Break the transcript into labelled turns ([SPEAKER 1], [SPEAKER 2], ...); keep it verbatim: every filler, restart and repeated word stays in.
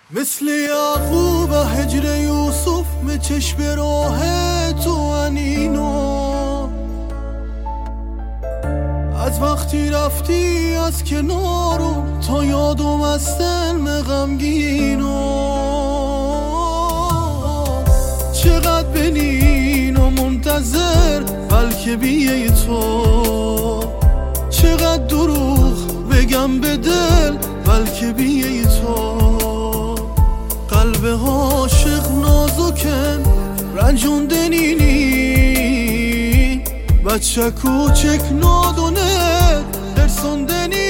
[SPEAKER 1] مثل یعقوب هجر یوسف به چشم راه تو انینو، از وقتی رفتی از کنارو تا یادم از تن غمگینو. چقدر بنین و منتظر بلکه بیه تو، چقدر دروغ بگم به دل بلکه بیه تو. قلب عاشق نازکن رنجوندنینی، بچه کوچک نادونه ترسوندنی.